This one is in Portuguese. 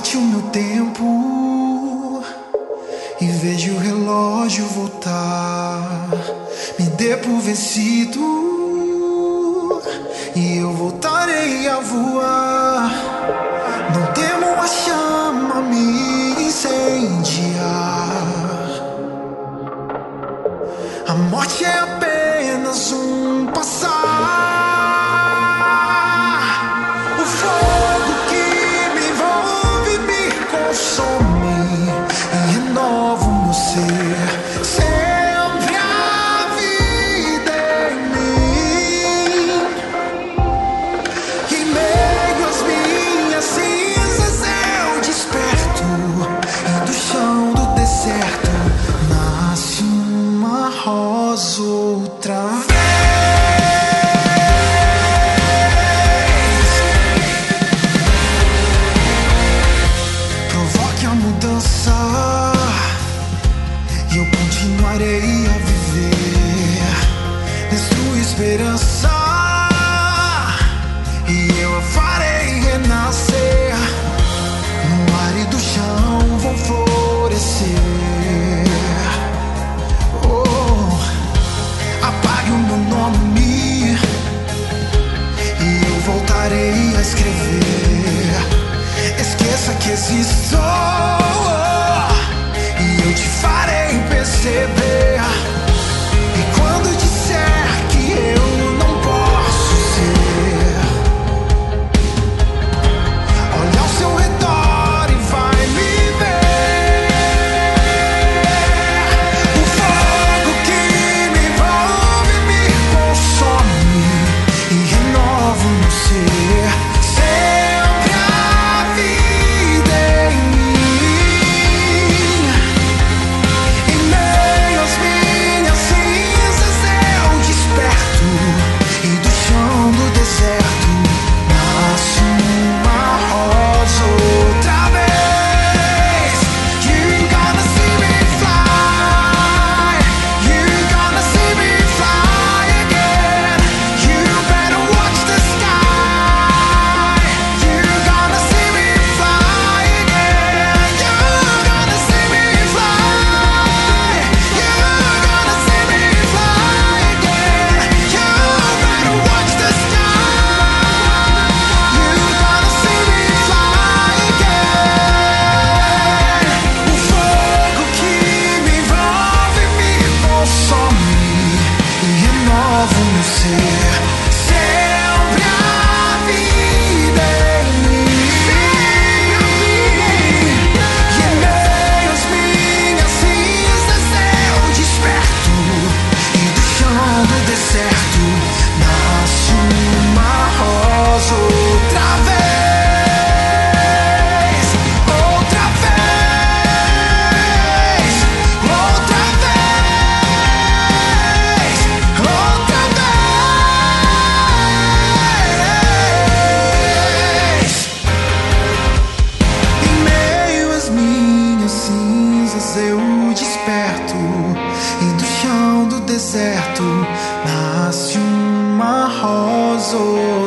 volte o meu tempo e veja o relógio voltar. Me dê por vencido e eu voltarei a voar. Não temo a chama me incendiar. A morte é apenas um passar. O fogo que me envolve me consome e renova o meu ser. Sempre a vida em mim. Em meio às minhas cinzas eu desperto e do chão do deserto nasce uma rosa outra vez. Provoque a mudança e eu continuarei a viver. Destrua esperança e eu a farei renascer. No árido chão vou florescer. Apague o meu nome e eu voltarei a escrever. Esqueça que existo e eu te farei perceber. E quando disser que eu não posso ser, olha ao seu redor e vai me ver. O fogo que me envolve me consome e renova o meu ser. Sempre a vida em mim. Em meio às minhas cinzas eu desperto e do chão do deserto nasce uma rosa outra vez. You gonna see me fly. You gonna see me fly again. You better watch the sky. You gonna see me fly again. You gonna see me fly. You gonna see me fly again. You better watch the sky. You gonna see me fly again. O fogo que me envolve me consome e renova o meu ser. Sempre a vida em mim. E em meio às minhas cinzas eu desperto e do chão do deserto nasce uma rosa outra vez. Outra vez. Outra vez. Outra vez. Em meio às minhas cinzas eu desperto e do chão do deserto nasce uma rosa